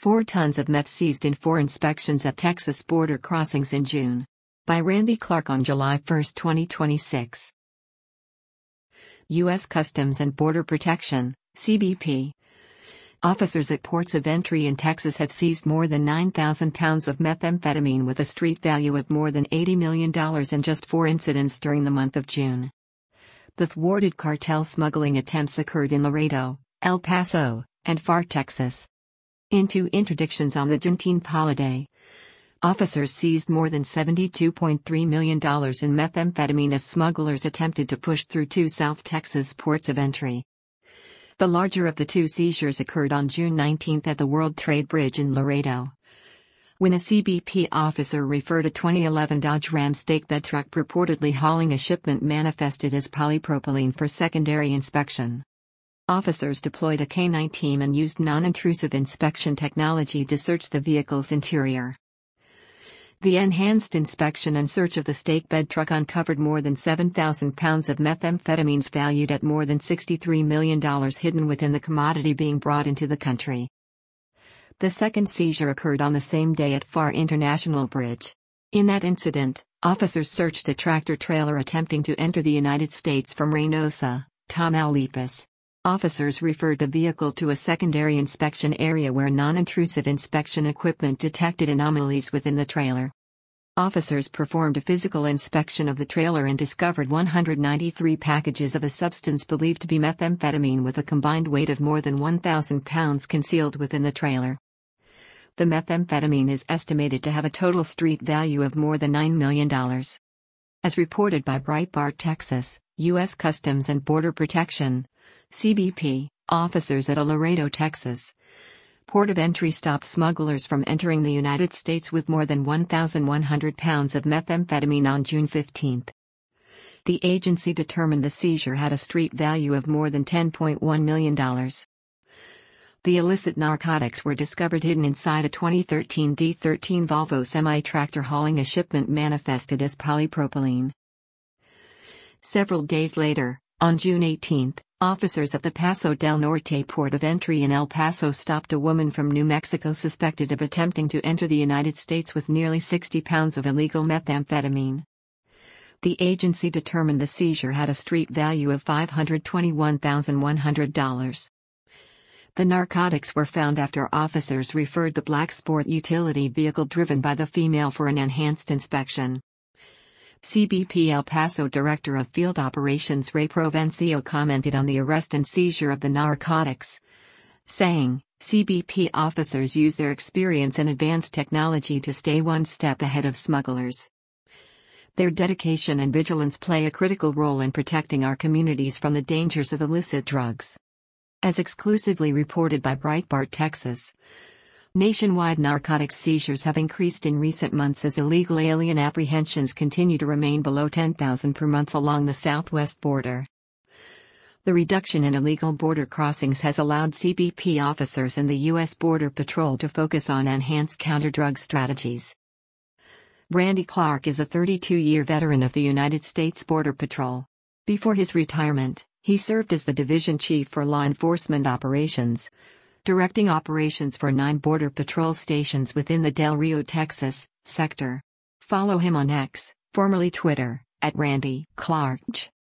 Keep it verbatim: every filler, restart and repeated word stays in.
Four tons of meth seized in four inspections at Texas border crossings in June. By Randy Clark on July first, twenty twenty-six. U S Customs and Border Protection, C B P. Officers at ports of entry in Texas have seized more than nine thousand pounds of methamphetamine with a street value of more than eighty million dollars in just four incidents during the month of June. The thwarted cartel smuggling attempts occurred in Laredo, El Paso, and Pharr, Texas. In two interdictions on the Juneteenth holiday, officers seized more than seventy-two point three million dollars in methamphetamine as smugglers attempted to push through two South Texas ports of entry. The larger of the two seizures occurred on June nineteenth at the World Trade Bridge in Laredo, when a C B P officer referred a twenty eleven Dodge Ram stake bed truck purportedly hauling a shipment manifested as polypropylene for secondary inspection. Officers deployed a K nine team and used non-intrusive inspection technology to search the vehicle's interior. The enhanced inspection and search of the stake bed truck uncovered more than seven thousand pounds of methamphetamines valued at more than sixty-three million dollars hidden within the commodity being brought into the country. The second seizure occurred on the same day at Pharr International Bridge. In that incident, officers searched a tractor-trailer attempting to enter the United States from Reynosa, Tamaulipas. Officers referred the vehicle to a secondary inspection area where non-intrusive inspection equipment detected anomalies within the trailer. Officers performed a physical inspection of the trailer and discovered one hundred ninety-three packages of a substance believed to be methamphetamine with a combined weight of more than one thousand pounds concealed within the trailer. The methamphetamine is estimated to have a total street value of more than nine million dollars. As reported by Breitbart Texas, U S Customs and Border Protection, C B P, officers at a Laredo, Texas port of entry stopped smugglers from entering the United States with more than one thousand one hundred pounds of methamphetamine on June fifteenth. The agency determined the seizure had a street value of more than ten point one million dollars. The illicit narcotics were discovered hidden inside a twenty thirteen D thirteen Volvo semi-tractor hauling a shipment manifested as polypropylene. Several days later, on June eighteenth, officers at the Paso del Norte port of entry in El Paso stopped a woman from New Mexico suspected of attempting to enter the United States with nearly sixty pounds of illegal methamphetamine. The agency determined the seizure had a street value of five hundred twenty-one thousand one hundred dollars. The narcotics were found after officers referred the black sport utility vehicle driven by the female for an enhanced inspection. C B P El Paso Director of Field Operations Ray Provencio commented on the arrest and seizure of the narcotics, saying, "C B P officers use their experience and advanced technology to stay one step ahead of smugglers. Their dedication and vigilance play a critical role in protecting our communities from the dangers of illicit drugs." As exclusively reported by Breitbart Texas, nationwide narcotics seizures have increased in recent months as illegal alien apprehensions continue to remain below ten thousand per month along the southwest border. The reduction in illegal border crossings has allowed C B P officers and the U S Border Patrol to focus on enhanced counter-drug strategies. Randy Clark is a thirty-two-year veteran of the United States Border Patrol. Before his retirement, he served as the division chief for law enforcement operations, directing operations for nine Border Patrol stations within the Del Rio, Texas, sector. Follow him on X, formerly Twitter, at Randy Clark.